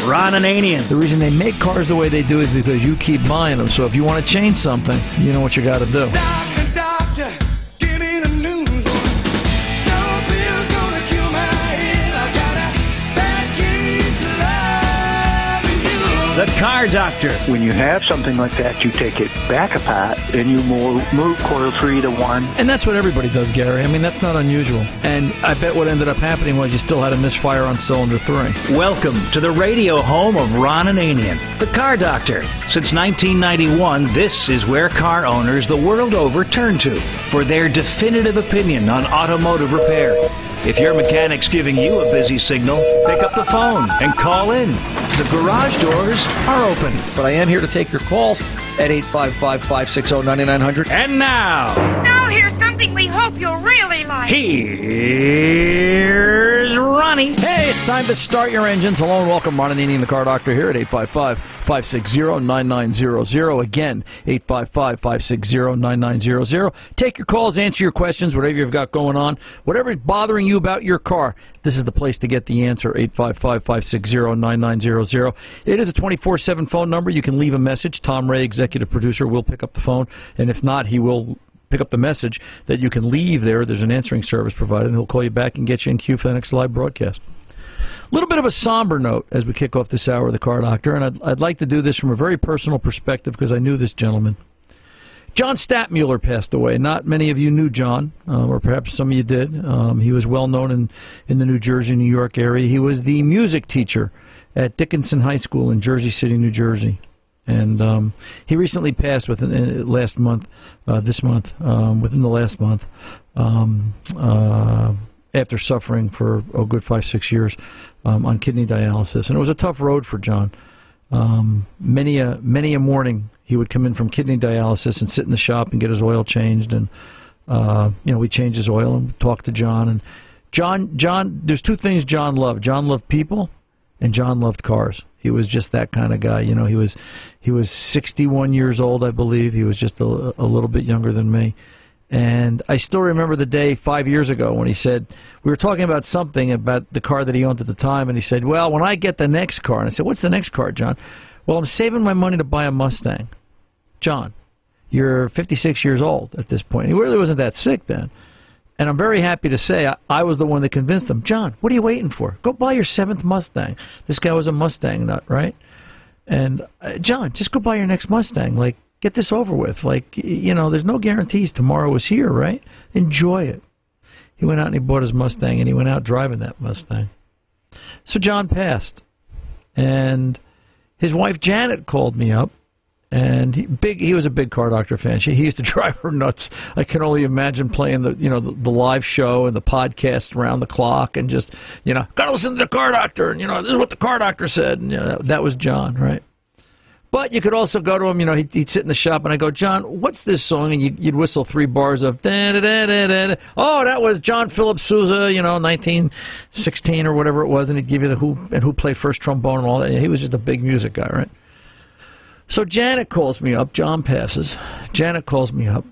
Ron Ananian. The reason they make cars the way they do is because you keep buying them. So if you want to change something, you know what you got to do. Doctor, doctor, give me the news. No pill's gonna cure my head. I got a bad case of loving you. The Car Doctor. When you have something like that, you take it back apart and you move coil 3 to 1. And that's what everybody does, Gary. I mean, that's not unusual. And I bet what ended up happening was you still had a misfire on cylinder 3. Welcome to the radio home of Ron Ananian, the Car Doctor. Since 1991, this is where car owners the world over turn to for their definitive opinion on automotive repair. If your mechanic's giving you a busy signal, pick up the phone and call in. The garage doors are open. But I am here to take your calls at 855-560-9900. And now, Now here's something we hope you'll really like. here's Ronnie. Hey, it's time to start your engines. Hello and welcome. Ron Ananian, the Car Doctor, here at 855-560-9900. Again, 855-560-9900. Take your calls, answer your questions, whatever you've got going on. Whatever is bothering you about your car, this is the place to get the answer, 855-560-9900. It is a 24/7 phone number. You can leave a message. Tom Ray, executive producer, will pick up the phone. And if not, he will pick up the message that you can leave there. There's an answering service provided, and he'll call you back and get you in queue for the next live broadcast. A little bit of a somber note as we kick off this hour of the Car Doctor, and I'd like to do this from a very personal perspective because I knew this gentleman. John Stadtmuller passed away. Not many of you knew John, or perhaps some of you did. He was well known in the New Jersey, New York area. He was the music teacher at Dickinson High School in Jersey City, New Jersey. And he recently passed within the last month, after suffering for a good 5-6 years on kidney dialysis. And it was a tough road for John. Many a morning he would come in from kidney dialysis and sit in the shop and get his oil changed. And, we changed his oil and talked to John. And John, there's two things John loved. John loved people and John loved cars. He was just that kind of guy. He was 61 years old, I believe. He was just a little bit younger than me. And I still remember the day 5 years ago when he said, we were talking about something about the car that he owned at the time, and he said, well, when I get the next car, and I said, what's the next car, John? Well, I'm saving my money to buy a Mustang. John, you're 56 years old at this point. He really wasn't that sick then. And I'm very happy to say I was the one that convinced him, John, what are you waiting for? Go buy your 7th Mustang. This guy was a Mustang nut, right? And, John, just go buy your next Mustang. Like, get this over with. Like, there's no guarantees tomorrow is here, right? Enjoy it. He went out and he bought his Mustang, and he went out driving that Mustang. So John passed. And his wife, Janet, called me up. And he was a big Car Doctor fan. He used to drive her nuts. I can only imagine playing the live show and the podcast around the clock, and just gotta listen to the Car Doctor, and this is what the Car Doctor said, and that was John, right? But you could also go to him. He'd sit in the shop, and I go, John, what's this song? And you'd whistle 3 bars of da da da da da. Oh, that was John Philip Sousa, 1916 or whatever it was, and he'd give you who played first trombone and all that. He was just a big music guy, right? So Janet calls me up. John passes. Janet calls me up.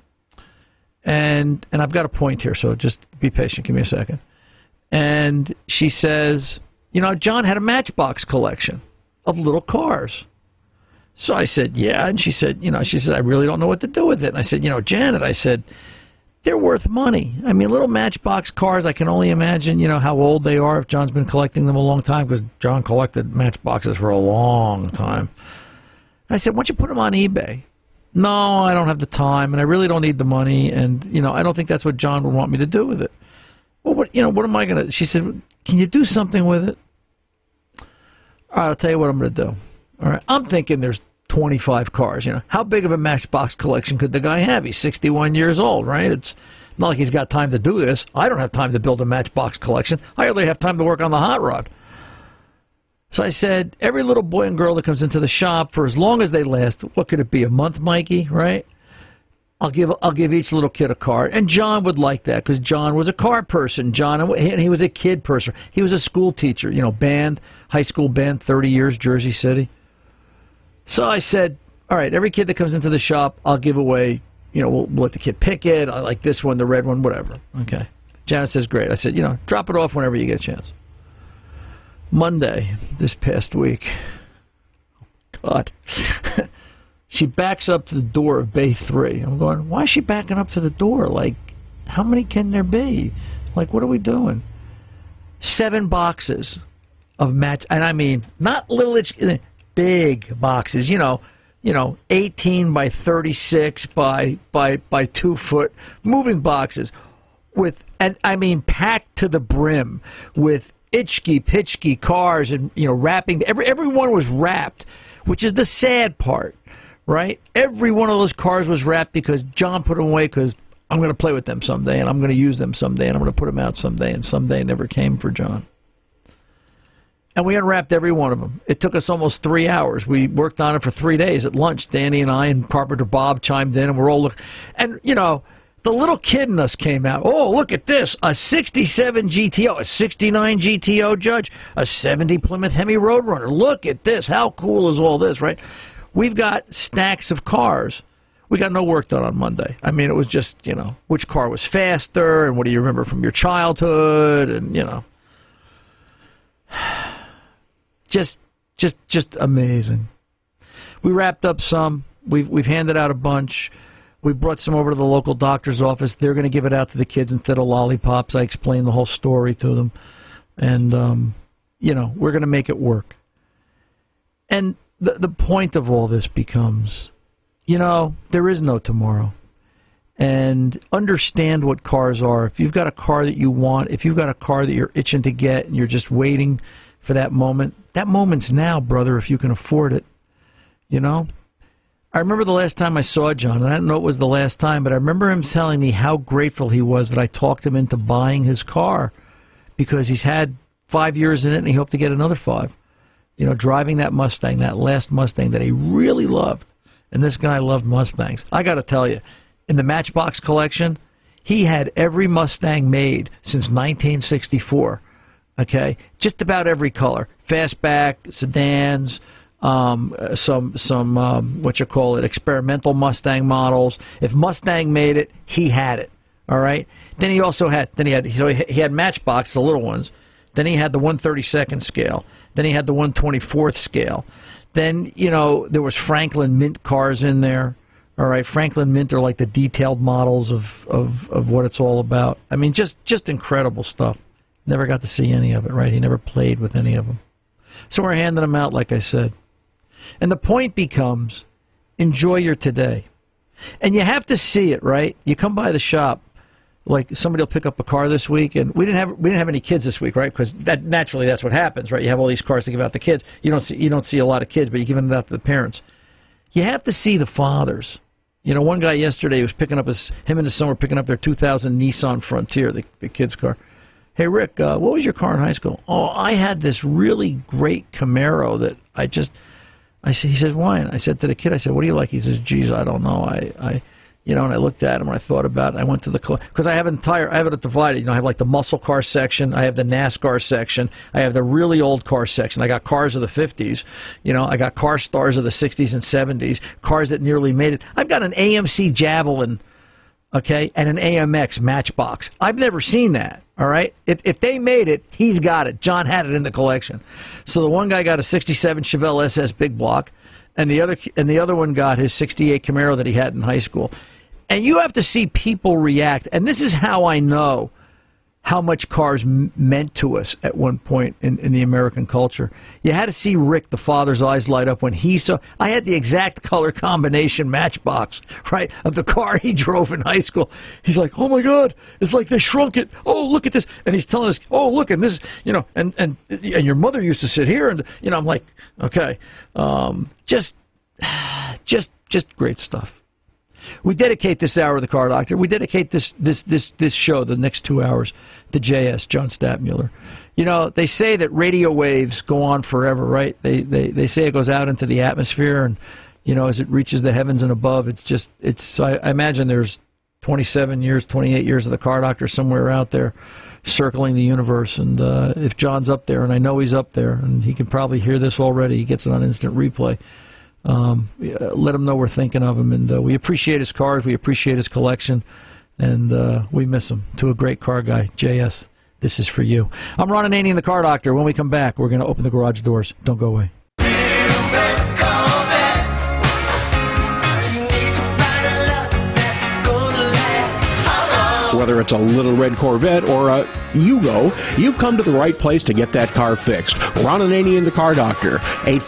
And I've got a point here, so just be patient. Give me a second. And she says, John had a Matchbox collection of little cars. So I said, yeah. And she said, I really don't know what to do with it. And I said, Janet, I said, they're worth money. I mean, little Matchbox cars, I can only imagine, how old they are if John's been collecting them a long time, because John collected Matchboxes for a long time. I said, why don't you put them on eBay? No, I don't have the time, and I really don't need the money, and, I don't think that's what John would want me to do with it. Well, what am I going to... She said, can you do something with it? All right, I'll tell you what I'm going to do. All right, I'm thinking there's 25 cars, How big of a Matchbox collection could the guy have? He's 61 years old, right? It's not like he's got time to do this. I don't have time to build a Matchbox collection. I only have time to work on the hot rod. So I said, every little boy and girl that comes into the shop, for as long as they last, what could it be, a month, Mikey, right? I'll give each little kid a car. And John would like that, because John was a car person. And he was a kid person. He was a school teacher, band, high school band, 30 years, Jersey City. So I said, all right, every kid that comes into the shop, I'll give away, we'll let the kid pick it. I like this one, the red one, whatever. Okay. Janet says, great. I said, drop it off whenever you get a chance. Monday, this past week. God. She backs up to the door of Bay 3. I'm going, why is she backing up to the door? Like, how many can there be? Like, what are we doing? 7 boxes of match, and I mean, not little, big boxes, 18 by 36 by 2 foot moving boxes with, and I mean, packed to the brim with itchy-pitchy cars and, wrapping. Everyone was wrapped, which is the sad part, right? Every one of those cars was wrapped because John put them away because I'm going to play with them someday, and I'm going to use them someday, and I'm going to put them out someday, and someday never came for John. And we unwrapped every one of them. It took us almost 3 hours. We worked on it for 3 days. At lunch, Danny and I and Carpenter Bob chimed in, and we're all looking. And, the little kid in us came out. Oh, look at this. A 67 GTO, a 69 GTO, Judge, a 70 Plymouth Hemi Roadrunner. Look at this. How cool is all this, right? We've got stacks of cars. We got no work done on Monday. I mean, it was just, which car was faster and what do you remember from your childhood and, just amazing. We wrapped up some. We've handed out a bunch. We brought some over to the local doctor's office. They're going to give it out to the kids instead of lollipops. I explained the whole story to them. And, we're going to make it work. And the point of all this becomes, there is no tomorrow. And understand what cars are. If you've got a car that you want, if you've got a car that you're itching to get and you're just waiting for that moment's now, brother, if you can afford it. I remember the last time I saw John, and I don't know it was the last time, but I remember him telling me how grateful he was that I talked him into buying his car because he's had 5 years in it and he hoped to get another 5. Driving that Mustang, that last Mustang that he really loved. And this guy loved Mustangs. I got to tell you, in the Matchbox collection, he had every Mustang made since 1964. Okay? Just about every color. Fastback, sedans, some experimental Mustang models. If Mustang made it, he had it. All right? Then he had Matchbox, the little ones. Then he had the 132nd scale. Then he had the 124th scale. Then, there was Franklin Mint cars in there. All right, Franklin Mint are like the detailed models of what it's all about. I mean, just incredible stuff. Never got to see any of it, right? He never played with any of them. So we're handing them out, like I said. And the point becomes, enjoy your today. And you have to see it, right? You come by the shop, like somebody will pick up a car this week, and we didn't have any kids this week, right? Because naturally that's what happens, right? You have all these cars to give out to kids. You don't see a lot of kids, but you're giving it out to the parents. You have to see the fathers. One guy yesterday was picking up him and his son were picking up their 2000 Nissan Frontier, the kid's car. Hey, Rick, what was your car in high school? Oh, I had this really great Camaro that he says, why? And I said to the kid, what do you like? He says, geez, I don't know. And I looked at him and I thought about it. I went to because I have it divided. I have like the muscle car section. I have the NASCAR section. I have the really old car section. I got cars of the 50s. I got car stars of the 60s and 70s, cars that nearly made it. I've got an AMC Javelin, okay, and an AMX Matchbox. I've never seen that, all right? If they made it, he's got it. John had it in the collection. So the one guy got a 67 Chevelle SS Big Block, and the other one got his 68 Camaro that he had in high school. And you have to see people react. And this is how I know how much cars meant to us at one point in the American culture. You had to see Rick, the father's eyes light up when he saw. I had the exact color combination Matchbox, right, of the car he drove in high school. He's like, oh, my God, it's like they shrunk it. Oh, look at this. And he's telling us, oh, look, and this, and your mother used to sit here. And, I'm like, okay, just great stuff. We dedicate this hour of the Car Doctor. We dedicate this show, the next 2 hours, to JS, John Stadtmuller. They say that radio waves go on forever, right? They say it goes out into the atmosphere, and as it reaches the heavens and above, I imagine there's 27 years, 28 years of the Car Doctor somewhere out there circling the universe. And if John's up there, and I know he's up there, and he can probably hear this already, he gets it on instant replay. Let him know we're thinking of him, and we appreciate his cars, we appreciate his collection, and we miss him. To a great car guy, JS. this is for you. I'm Ron Ananian, the Car Doctor. When we come back, we're going to open the garage doors. Don't go away. Whether it's a little red Corvette or a Yugo, you've come to the right place to get that car fixed. Ron Ananian, the Car Doctor,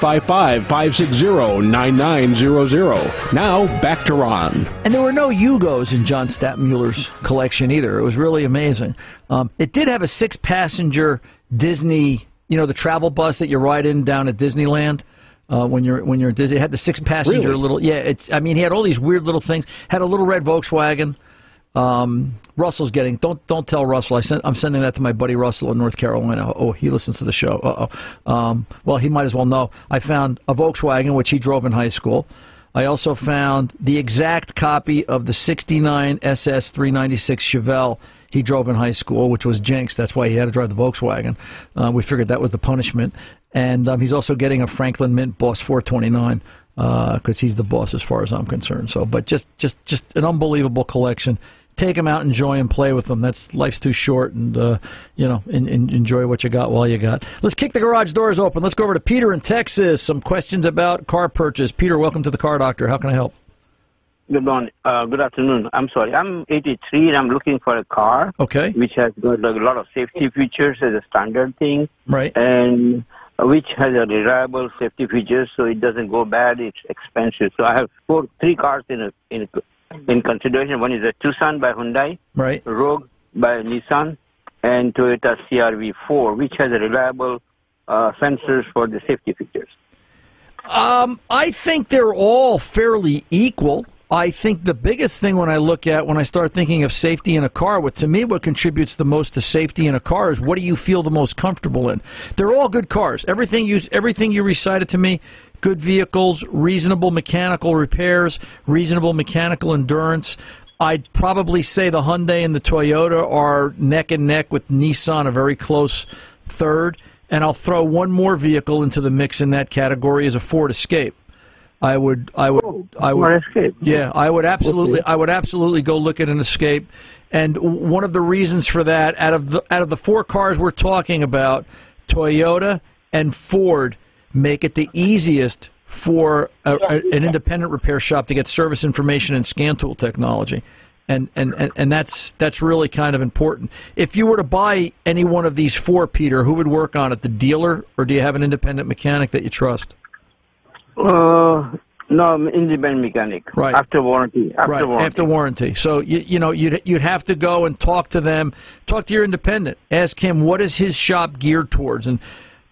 855-560-9900. Now, back to Ron. And there were no Yugos in John Stadtmuller's collection either. It was really amazing. It did have a 6-passenger Disney, the travel bus that you ride in down at Disneyland. When you're at Disney, it had the 6-passenger Really? little. Yeah, he had all these weird little things. Had a little red Volkswagen. Russell's getting. Don't tell Russell. I'm sending that to my buddy Russell in North Carolina. Oh, he listens to the show. Well, he might as well know. I found a Volkswagen which he drove in high school. I also found the exact copy of the '69 SS 396 Chevelle he drove in high school, which was Jinx. That's why he had to drive the Volkswagen. We figured that was the punishment. And he's also getting a Franklin Mint Boss 429. Because he's the boss as far as I'm concerned. So, but just an unbelievable collection. Take them out, enjoy them, play with them. Life's too short, and enjoy what you got while you got. Let's kick the garage doors open. Let's go over to Peter in Texas. Some questions about car purchase. Peter, welcome to the Car Doctor. How can I help? Good morning. Good afternoon. I'm sorry. I'm 83 and I'm looking for a car. Okay. Which has got a lot of safety features as a standard thing. Right. And which has a reliable safety features, so it doesn't go bad. It's expensive. So I have three cars in consideration. One is a Tucson by Hyundai, right, Rogue by Nissan, and Toyota CR-V4, which has a reliable sensors for the safety features. I think they're all fairly equal. I think the biggest thing when I start thinking of safety in a car, what contributes the most to safety in a car is what do you feel the most comfortable in? They're all good cars. Everything you recited to me, good vehicles, reasonable mechanical repairs, reasonable mechanical endurance. I'd probably say the Hyundai and the Toyota are neck and neck with Nissan, a very close third. And I'll throw one more vehicle into the mix in that category as a Ford Escape. I would Escape. Yeah, I would absolutely go look at an Escape. And one of the reasons for that, out of the four cars we're talking about, Toyota and Ford make it the easiest for an independent repair shop to get service information and scan tool technology. And that's really kind of important. If you were to buy any one of these four, Peter, who would work on it, the dealer, or do you have an independent mechanic that you trust? No, I'm independent mechanic. Right. After warranty. After warranty. So you'd have to go and talk to them. Talk to your independent. Ask him what is his shop geared towards. And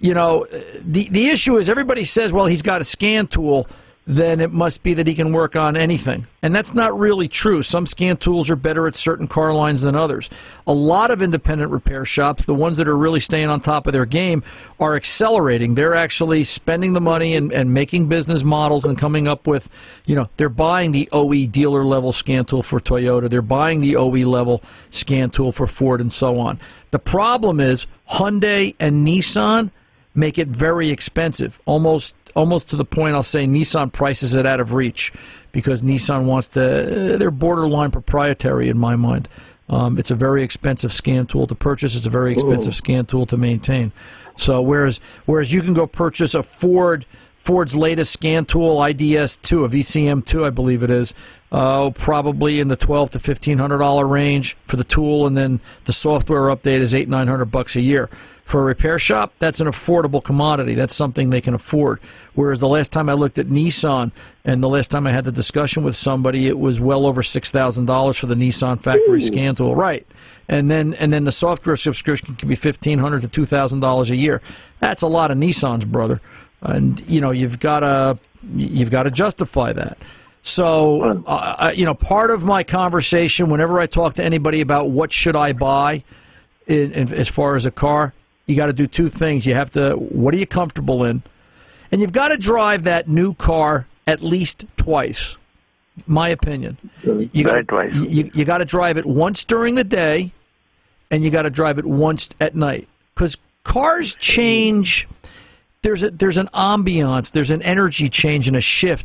the issue is everybody says, well, he's got a scan tool. Then it must be that he can work on anything. And that's not really true. Some scan tools are better at certain car lines than others. A lot of independent repair shops, the ones that are really staying on top of their game, are accelerating. They're actually spending the money and making business models and coming up with, they're buying the OE dealer level scan tool for Toyota. They're buying the OE level scan tool for Ford and so on. The problem is Hyundai and Nissan make it very expensive, almost to the point I'll say Nissan prices it out of reach because Nissan wants they're borderline proprietary in my mind. It's a very expensive scan tool to purchase. It's a very expensive scan tool to maintain. So whereas you can go purchase a Ford's latest scan tool, IDS2, a VCM2, I believe it is, probably in the $1,200 to $1,500 range for the tool, and then the software update is $800-900 a year. For a repair shop, that's an affordable commodity. That's something they can afford. Whereas the last time I looked at Nissan and the last time I had the discussion with somebody, it was well over $6,000 for the Nissan factory scan tool. Right. And then the software subscription can be $1,500 to $2,000 a year. That's a lot of Nissans, brother. And you've got to justify that. So part of my conversation whenever I talk to anybody about what should I buy as far as a car, you got to do two things. You have to, what are you comfortable in? And you've got to drive that new car at least twice, my opinion. You got to drive it once during the day, and you got to drive it once at night. Because cars change. There's an ambiance, there's an energy change and a shift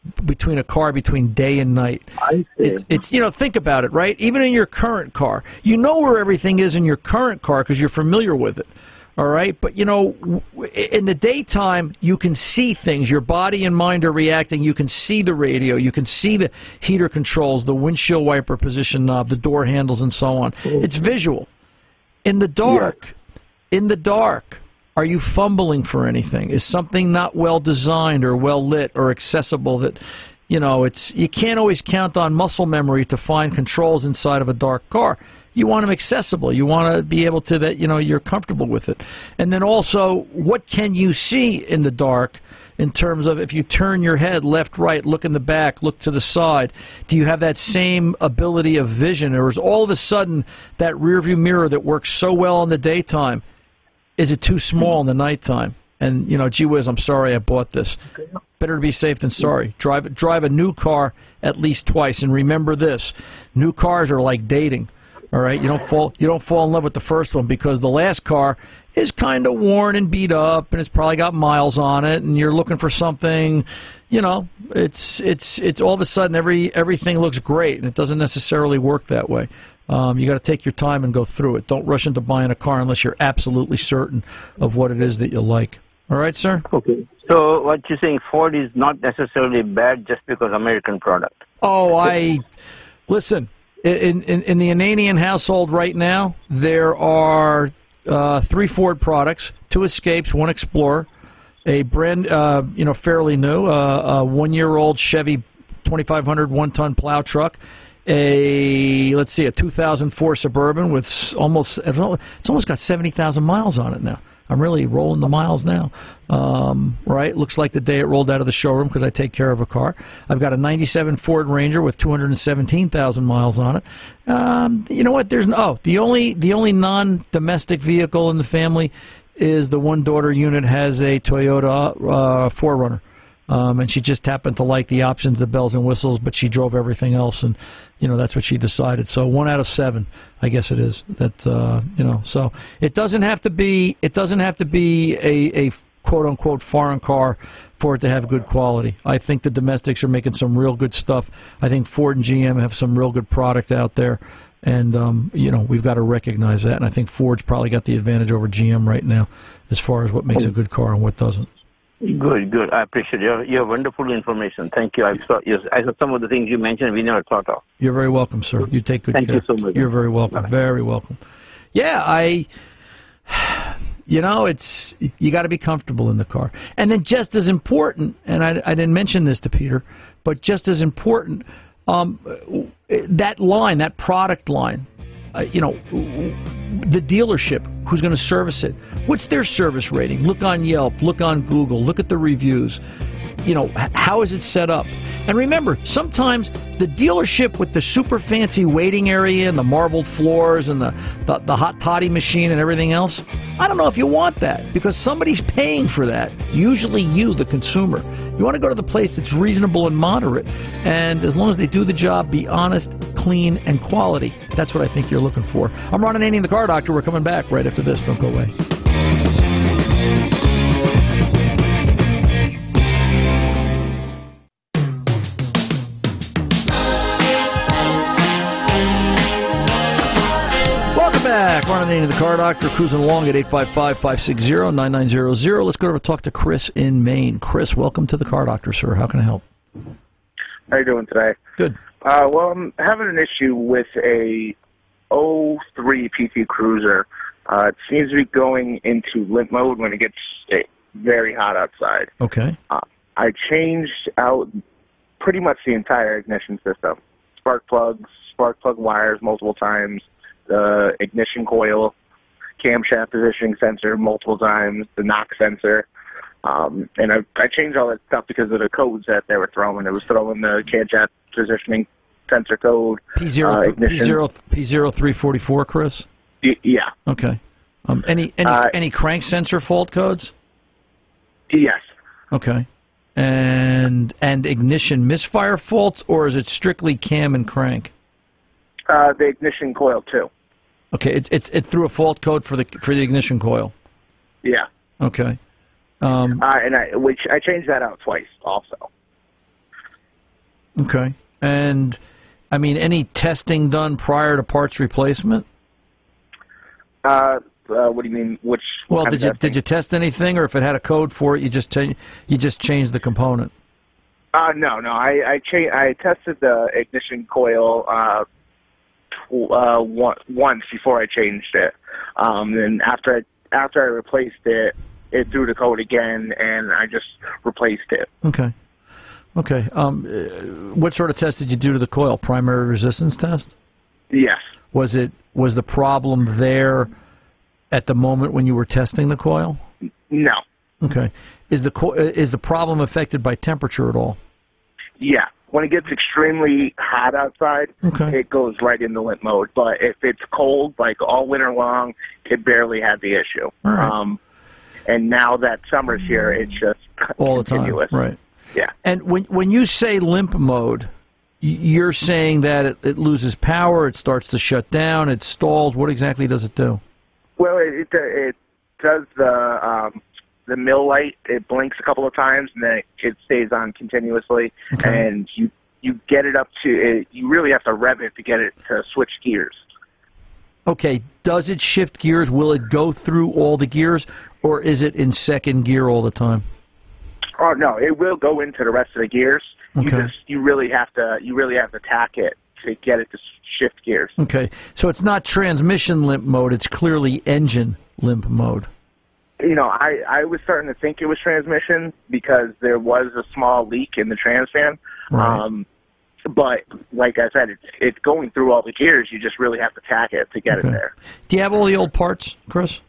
between a car between day and night. I see. It's think about it, right? Even in your current car, you know where everything is in your current car because you're familiar with it. All right, but in the daytime, you can see things. Your body and mind are reacting. You can see the radio. You can see the heater controls, the windshield wiper position knob, the door handles, and so on. It's visual. In the dark, are you fumbling for anything? Is something not well designed or well lit or accessible that, you can't always count on muscle memory to find controls inside of a dark car. You want them accessible. You want to be able to that, you're comfortable with it. And then also, what can you see in the dark in terms of if you turn your head left, right, look in the back, look to the side? Do you have that same ability of vision? Or is all of a sudden that rearview mirror that works so well in the daytime, is it too small in the nighttime? And, gee whiz, I'm sorry I bought this. Better to be safe than sorry. Drive a new car at least twice. And remember this, new cars are like dating. All right, you don't fall in love with the first one because the last car is kind of worn and beat up, and it's probably got miles on it, and you're looking for something. It's all of a sudden everything looks great, and it doesn't necessarily work that way. You got to take your time and go through it. Don't rush into buying a car unless you're absolutely certain of what it is that you like. All right, sir. Okay. So what you're saying, Ford is not necessarily bad just because American product. Listen. In the Ananian household right now, there are 3 Ford products, 2 Escapes, 1 Explorer, a brand, fairly new, a 1-year-old Chevy 2500 one-ton plow truck, a 2004 Suburban with it's almost got 70,000 miles on it now. I'm really rolling the miles now, right? Looks like the day it rolled out of the showroom because I take care of a car. I've got a 97 Ford Ranger with 217,000 miles on it. You know what? The only non-domestic vehicle in the family is the one daughter unit has a Toyota 4Runner. And she just happened to like the options, the bells and whistles, but she drove everything else, and that's what she decided. So 1 out of 7, I guess it is. That so it doesn't have to be a quote unquote foreign car for it to have good quality. I think the domestics are making some real good stuff. I think Ford and GM have some real good product out there, and we've got to recognize that. And I think Ford's probably got the advantage over GM right now as far as what makes a good car and what doesn't. Good. I appreciate your wonderful information. Thank you. I saw some of the things you mentioned we never thought of. You're very welcome, sir. You take good care. Thank you so much. You're very welcome. Bye. Very welcome. Yeah, it's you got to be comfortable in the car. And then just as important, and I didn't mention this to Peter, but just as important, that product line, the dealership who's going to service it, what's their service rating? Look on Yelp, look on Google, look at the reviews. How is it set up? And remember, sometimes the dealership with the super fancy waiting area and the marbled floors and the hot toddy machine and everything else, I don't know if you want that because somebody's paying for that, usually you, the consumer. You want to go to the place that's reasonable and moderate, and as long as they do the job, be honest, clean, and quality. That's what I think you're looking for. I'm Ron Ananian, the Car Doctor. We're coming back right after this. Don't go away. Welcome back. Ron Ananian, the Car Doctor, cruising along at 855-560-9900. Let's go over and talk to Chris in Maine. Chris, welcome to the Car Doctor, sir. How can I help? How you doing today? Good. Well, I'm having an issue with a 03 PT Cruiser. It seems to be going into limp mode when it gets very hot outside. Okay. I changed out pretty much the entire ignition system. Spark plug wires multiple times, the ignition coil, camshaft positioning sensor multiple times, the knock sensor. And I changed all that stuff because of the codes that they were throwing. It was throwing the camshaft positioning sensor code. P0344, Chris? Yeah. Okay. Any crank sensor fault codes? Yes. Okay. And ignition misfire faults, or is it strictly cam and crank? The ignition coil too. Okay, it threw a fault code for the ignition coil. Yeah. Okay. I changed that out twice also. Okay. And, I mean, any testing done prior to parts replacement? What do you mean? What Well, kind of testing? did you test anything, or if it had a code for it, you just changed the component? No. I tested the ignition coil once before I changed it. Then after I replaced it, it threw the code again, and I just replaced it. Okay. What sort of test did you do to the coil? Primary resistance test? Yes. Was the problem there at the moment when you were testing the coil? No. Okay. Is the problem affected by temperature at all? Yeah. When it gets extremely hot outside, Okay. it goes right into limp mode. But if it's cold, like all winter long, it barely had the issue. All right. And now that summer's here, it's just All continuous. the time, right? Yeah. And when you say limp mode, you're saying that it loses power, it starts to shut down, it stalls. What exactly does it do? Well, it does the mill light. It blinks a couple of times, and then it stays on continuously. Okay. And you get it up to it. You really have to rev it to get it to switch gears. Okay, does it shift gears? Will it go through all the gears, or is it in second gear all the time? Oh no, it will go into the rest of the gears. Okay. You really have to tack it to get it to shift gears. Okay, so it's not transmission limp mode; it's clearly engine limp mode. You know, I was starting to think it was transmission because there was a small leak in the trans fan. Right. But like I said, it's going through all the gears. You just really have to tack it to get Okay. it there. Do you have all the old parts, Chris?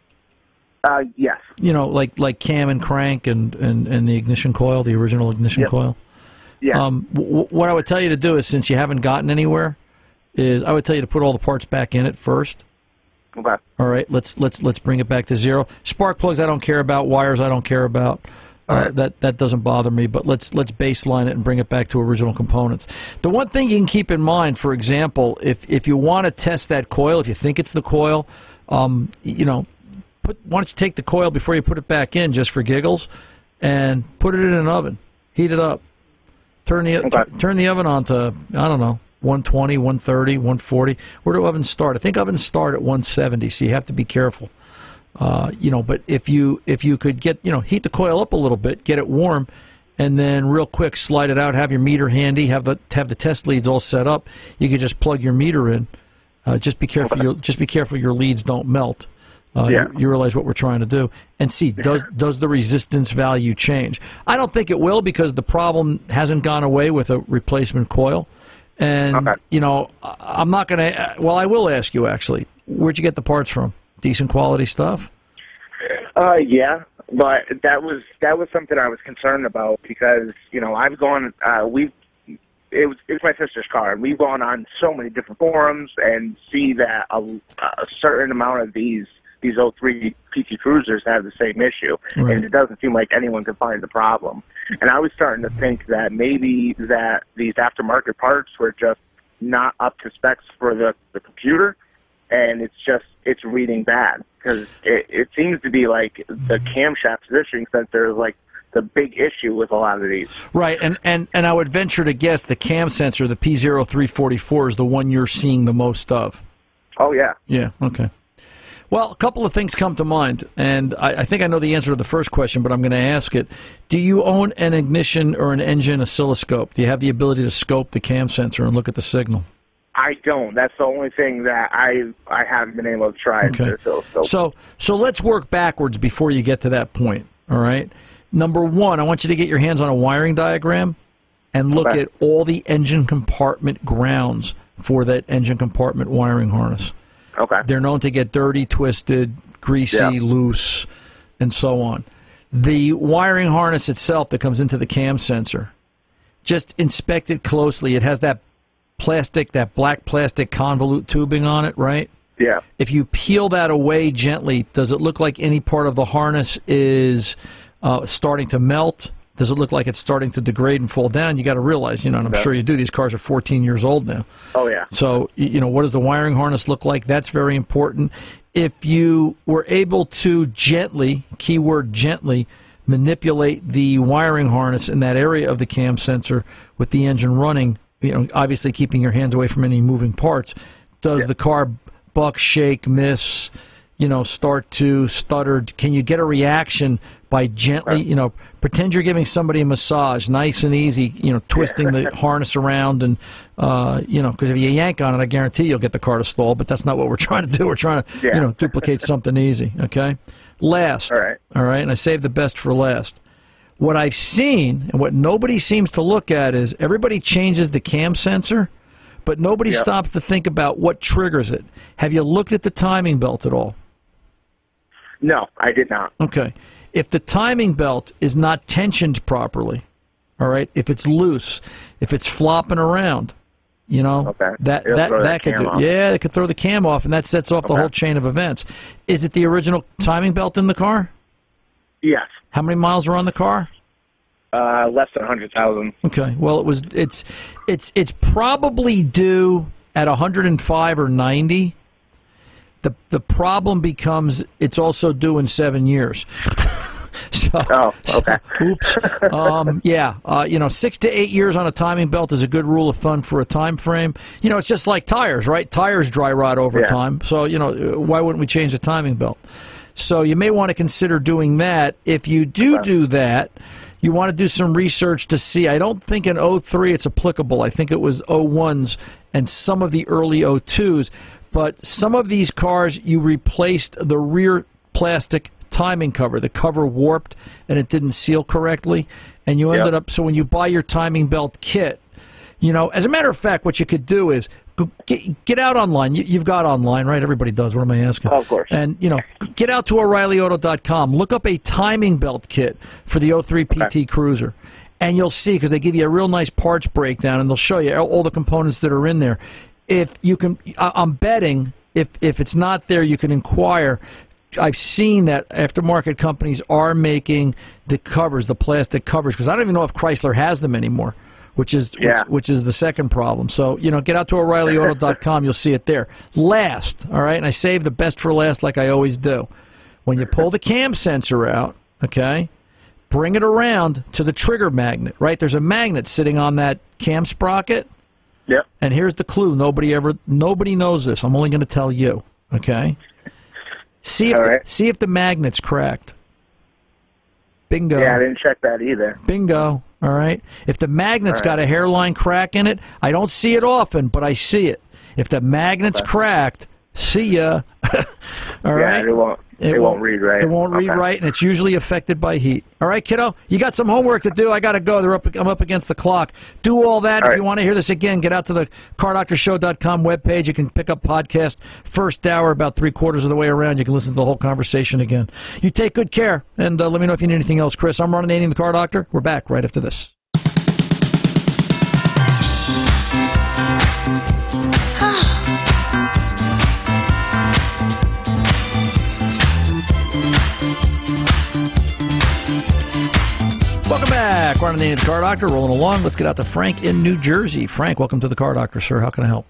Yes. You know, like cam and crank and the ignition coil, the original ignition Yep. coil. Yeah. What I would tell you to do is, since you haven't gotten anywhere, is I would tell you to put all the parts back in it first. Okay. All right, let's bring it back to zero. Spark plugs I don't care about. Wires I don't care about. Right. That doesn't bother me. But let's baseline it and bring it back to original components. The one thing you can keep in mind, for example, if you want to test that coil, if you think it's the coil, you know, why don't you take the coil before you put it back in, just for giggles, and put it in an oven, heat it up, turn the oven on to, I don't know, 120, 130, 140. Where do ovens start? I think ovens start at 170, so you have to be careful. You know, but if you could get, you know, heat the coil up a little bit, get it warm, and then real quick slide it out, have your meter handy, have the test leads all set up. You could just plug your meter in. Just be careful. Your leads don't melt. You realize what we're trying to do, and see, does the resistance value change? I don't think it will, because the problem hasn't gone away with a replacement coil. And you know, I'm not going to. Well, I will ask you actually. Where'd you get the parts from? Decent quality stuff? Yeah, but that was something I was concerned about because, you know, I've gone it's my sister's car, and we've gone on so many different forums and see that a certain amount of these 03 PT Cruisers have the same issue, Right. and it doesn't seem like anyone can find the problem. And I was starting to think that maybe that these aftermarket parts were just not up to specs for the computer, and it's reading bad, because it seems to be like the camshaft positioning sensor is like the big issue with a lot of these. Right, and I would venture to guess the cam sensor, the P0344, is the one you're seeing the most of. Oh, yeah. Yeah, okay. Well, a couple of things come to mind, and I think I know the answer to the first question, but I'm going to ask it. Do you own an ignition or an engine oscilloscope? Do you have the ability to scope the cam sensor and look at the signal? I don't. That's the only thing that I haven't been able to try. Okay. So let's work backwards before you get to that point, all right? Number one, I want you to get your hands on a wiring diagram and look at all the engine compartment grounds for that engine compartment wiring harness. Okay. They're known to get dirty, twisted, greasy, loose, and so on. The wiring harness itself that comes into the cam sensor, just inspect it closely. It has that black plastic convolute tubing on it, right? Yeah. If you peel that away gently, does it look like any part of the harness is starting to melt? Does it look like it's starting to degrade and fall down? You got to realize, and I'm sure you do, these cars are 14 years old now. Oh, yeah. So, what does the wiring harness look like? That's very important. If you were able to gently, keyword gently, manipulate the wiring harness in that area of the cam sensor with the engine running, obviously keeping your hands away from any moving parts. Does the car buck, shake, miss, start to stutter? Can you get a reaction by gently, pretend you're giving somebody a massage, nice and easy, twisting the harness around and, because if you yank on it, I guarantee you'll get the car to stall, but that's not what we're trying to do. We're trying to, duplicate something easy, okay? Last. All right, and I saved the best for last. What I've seen and what nobody seems to look at is everybody changes the cam sensor, but nobody stops to think about what triggers it. Have you looked at the timing belt at all? No, I did not. Okay. If the timing belt is not tensioned properly, all right, if it's loose, if it's flopping around, that could do. Yeah, it could throw the cam off, and that sets off the whole chain of events. Is it the original timing belt in the car? Yes. How many miles were on the car? Less than 100,000. Okay. Well, it's probably due at 105 or 90. The problem becomes it's also due in 7 years. Oops. 6 to 8 years on a timing belt is a good rule of thumb for a time frame. It's just like tires, right? Tires dry rot over time. So, why wouldn't we change the timing belt? So you may want to consider doing that. If you do that, you want to do some research to see. I don't think in 03 it's applicable. I think it was 01s and some of the early 02s. But some of these cars, you replaced the rear plastic timing cover. The cover warped and it didn't seal correctly. And you ended up, so when you buy your timing belt kit, as a matter of fact, what you could do is get out online. You've got online, right? Everybody does. What am I asking? Oh, of course. And, get out to O'ReillyAuto.com. Look up a timing belt kit for the 03 PT Cruiser. And you'll see, because they give you a real nice parts breakdown, and they'll show you all the components that are in there. If you can, I'm betting if it's not there, you can inquire. I've seen that aftermarket companies are making the covers, the plastic covers, because I don't even know if Chrysler has them anymore, which is the second problem. So, get out to O'ReillyAuto.com. You'll see it there. Last, all right, and I save the best for last like I always do. When you pull the cam sensor out, okay, bring it around to the trigger magnet, right? There's a magnet sitting on that cam sprocket. Yep. And here's the clue. Nobody knows this. I'm only going to tell you. Okay. See if the magnet's cracked. Bingo. Yeah, I didn't check that either. Bingo. All right. If the magnet's got a hairline crack in it, I don't see it often, but I see it. If the magnet's cracked, see ya. All right. It won't read right. It won't read right, and it's usually affected by heat. All right, kiddo? You got some homework to do. I got to go. I'm up against the clock. Do all that. If you want to hear this again, get out to the CarDoctorShow.com webpage. You can pick up podcast first hour about 3/4 of the way around. You can listen to the whole conversation again. You take good care, and let me know if you need anything else. Chris, I'm Ron Ananian, the Car Doctor. We're back right after this. Welcome back. Ron Ananian, the Car Doctor, rolling along. Let's get out to Frank in New Jersey. Frank, welcome to the Car Doctor, sir. How can I help?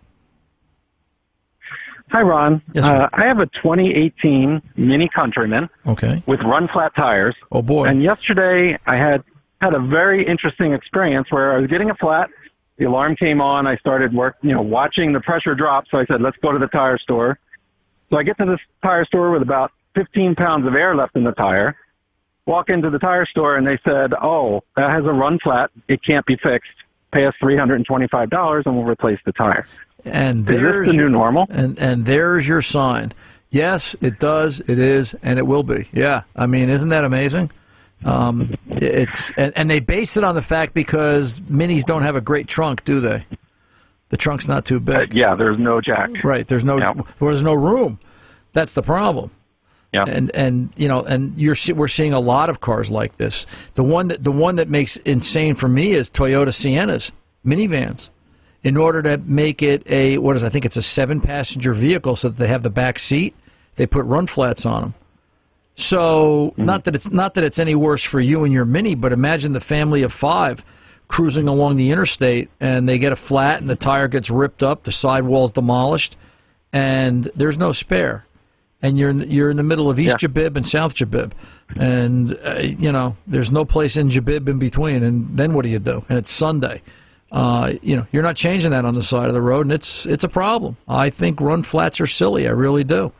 Hi, Ron. Yes, I have a 2018 Mini Countryman with run-flat tires. Oh, boy. And yesterday I had a very interesting experience where I was getting a flat. The alarm came on. I started watching the pressure drop, so I said, let's go to the tire store. So I get to this tire store with about 15 pounds of air left in the tire. Walk into the tire store, and they said, oh, that has a run flat. It can't be fixed. Pay us $325, and we'll replace the tire. And is this the new normal? And there's your sign. Yes, it does, it is, and it will be. Yeah. I mean, isn't that amazing? And they base it on the fact because Minis don't have a great trunk, do they? The trunk's not too big. Yeah, there's no jack. Right, there's no room. That's the problem. Yeah. And we're seeing a lot of cars like this. The one that makes insane for me is Toyota Siennas, minivans. In order to make it I think it's a 7-passenger vehicle so that they have the back seat, they put run flats on them. So not that it's any worse for you and your Mini, but imagine the family of 5 cruising along the interstate and they get a flat and the tire gets ripped up, the sidewall's demolished, and there's no spare. And you're in the middle of East Jabib and South Jabib. And, there's no place in Jabib in between. And then what do you do? And it's Sunday. You're not changing that on the side of the road, and it's a problem. I think run flats are silly. I really do.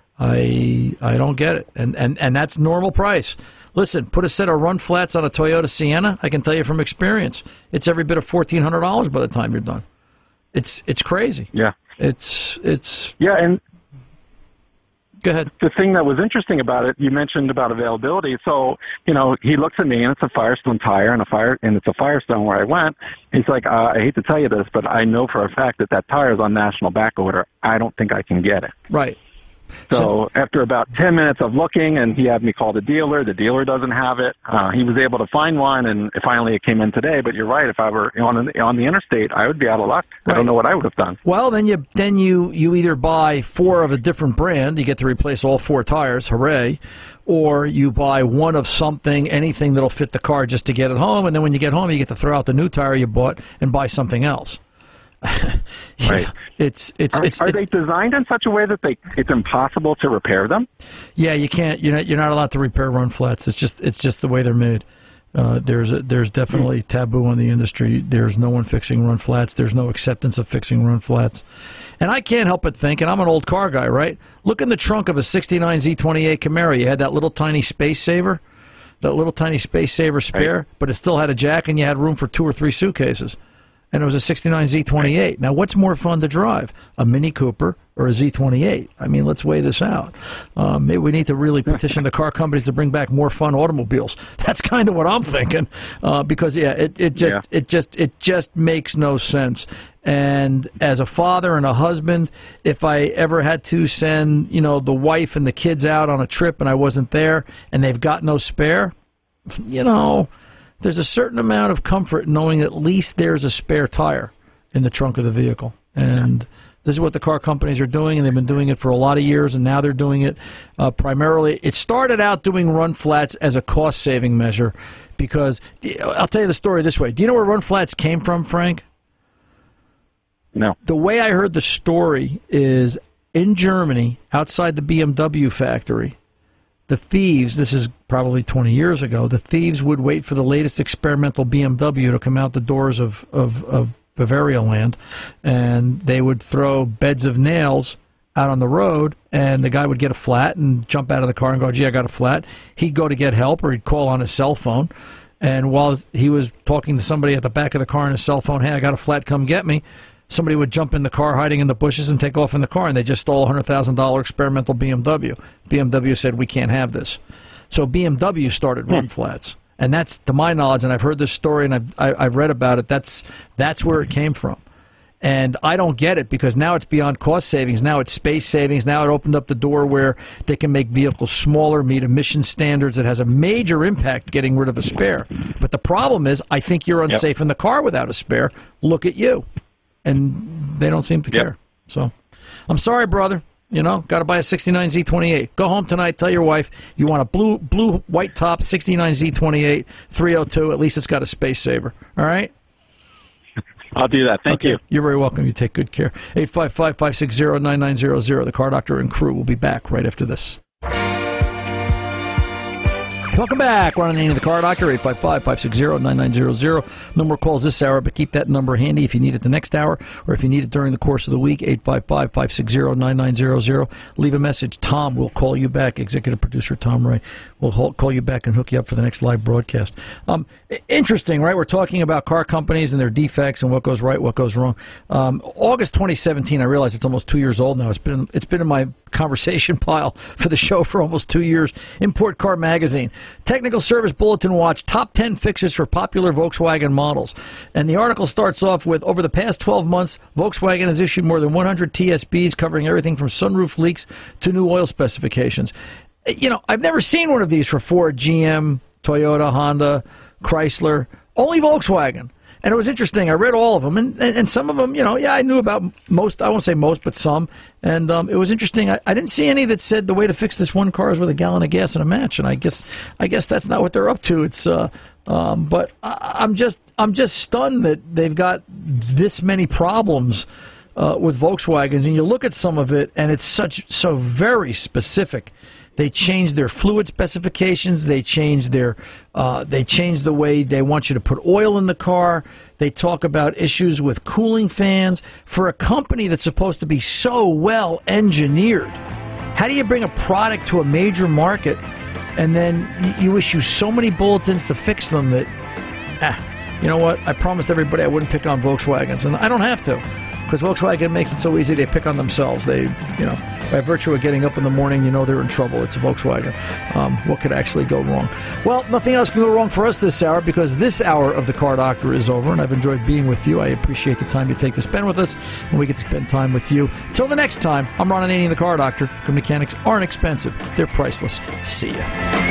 I don't get it. And that's normal price. Listen, put a set of run flats on a Toyota Sienna. I can tell you from experience, it's every bit of $1,400 by the time you're done. It's crazy. Yeah. It's yeah, and go ahead. The thing that was interesting about it, you mentioned about availability. So, he looks at me and it's a Firestone tire and it's a Firestone where I went. He's like, I hate to tell you this, but I know for a fact that tire is on national back order. I don't think I can get it. Right. So after about 10 minutes of looking, and he had me call the dealer doesn't have it. He was able to find one, and finally it came in today. But you're right. If I were on the interstate, I would be out of luck. Right. I don't know what I would have done. Well, then you either buy 4 of a different brand, you get to replace all 4 tires, hooray, or you buy one of anything that'll fit the car just to get it home, and then when you get home, you get to throw out the new tire you bought and buy something else. Right. Are they designed in such a way that it's impossible to repair them? Yeah, you can't. You're not allowed to repair run flats. It's just the way they're made. There's definitely taboo on the industry. There's no one fixing run flats. There's no acceptance of fixing run flats. And I can't help but think, and I'm an old car guy, right? Look in the trunk of a '69 Z28 Camaro. You had that little tiny space saver, spare, right, but it still had a jack, and you had room for 2 or 3 suitcases. And it was a '69 Z28. Now, what's more fun to drive, a Mini Cooper or a Z28? I mean, let's weigh this out. Maybe we need to really petition the car companies to bring back more fun automobiles. That's kind of what I'm thinking, because it just makes no sense. And as a father and a husband, if I ever had to send the wife and the kids out on a trip and I wasn't there and they've got no spare, there's a certain amount of comfort knowing at least there's a spare tire in the trunk of the vehicle. And this is what the car companies are doing, and they've been doing it for a lot of years, and now they're doing it primarily. It started out doing run flats as a cost-saving measure because, I'll tell you the story this way. Do you know where run flats came from, Frank? No. The way I heard the story is in Germany, outside the BMW factory, the thieves, this is probably 20 years ago, the thieves would wait for the latest experimental BMW to come out the doors of Bavaria land, and they would throw beds of nails out on the road, and the guy would get a flat and jump out of the car and go, gee, I got a flat. He'd go to get help, or he'd call on his cell phone, and while he was talking to somebody at the back of the car on his cell phone, hey, I got a flat, come get me, somebody would jump in the car, hiding in the bushes, and take off in the car, and they just stole a $100,000 experimental BMW. BMW said, we can't have this. So BMW started run flats. And that's, to my knowledge, and I've heard this story and I've read about it, that's where it came from. And I don't get it, because now it's beyond cost savings. Now it's space savings. Now it opened up the door where they can make vehicles smaller, meet emission standards. It has a major impact getting rid of a spare. But the problem is, I think you're unsafe in the car without a spare. Look at you. And they don't seem to care. So I'm sorry, brother. Got to buy a '69 Z28. Go home tonight. Tell your wife you want a blue white top '69 Z28 302. At least it's got a space saver. All right. I'll do that. Thank you. You're very welcome. You take good care. 855-560-9900. The Car Doctor and crew will be back right after this. Welcome back. Ron Ananian, the Car Doctor, 855-560-9900. No more calls this hour, but keep that number handy if you need it the next hour, or if you need it during the course of the week, 855-560-9900. Leave a message. Tom will call you back. Executive producer Tom Ray will call you back and hook you up for the next live broadcast. Interesting, right? We're talking about car companies and their defects and what goes right, what goes wrong. August 2017, I realize it's almost 2 years old now. It's been in my conversation pile for the show for almost 2 years. Import Car Magazine. Technical Service Bulletin Watch, top 10 fixes for popular Volkswagen models. And the article starts off with, over the past 12 months, Volkswagen has issued more than 100 TSBs covering everything from sunroof leaks to new oil specifications. I've never seen one of these for Ford, GM, Toyota, Honda, Chrysler, only Volkswagen. And it was interesting. I read all of them, and some of them, I knew about most. I won't say most, but some. And it was interesting. I didn't see any that said the way to fix this one car is with a gallon of gas and a match. And I guess that's not what they're up to. It's but I'm just stunned that they've got this many problems with Volkswagens, and you look at some of it, and it's so very specific. They change their fluid specifications. They change the way they want you to put oil in the car. They talk about issues with cooling fans. For a company that's supposed to be so well engineered, how do you bring a product to a major market and then you issue so many bulletins to fix them that, you know what? I promised everybody I wouldn't pick on Volkswagens, and I don't have to. Because Volkswagen makes it so easy, they pick on themselves. They, by virtue of getting up in the morning, they're in trouble. It's a Volkswagen. What could actually go wrong? Well, nothing else can go wrong for us this hour, because this hour of The Car Doctor is over, and I've enjoyed being with you. I appreciate the time you take to spend with us, and we get to spend time with you. Until the next time, I'm Ron Ananian, The Car Doctor. Good mechanics aren't expensive. They're priceless. See ya.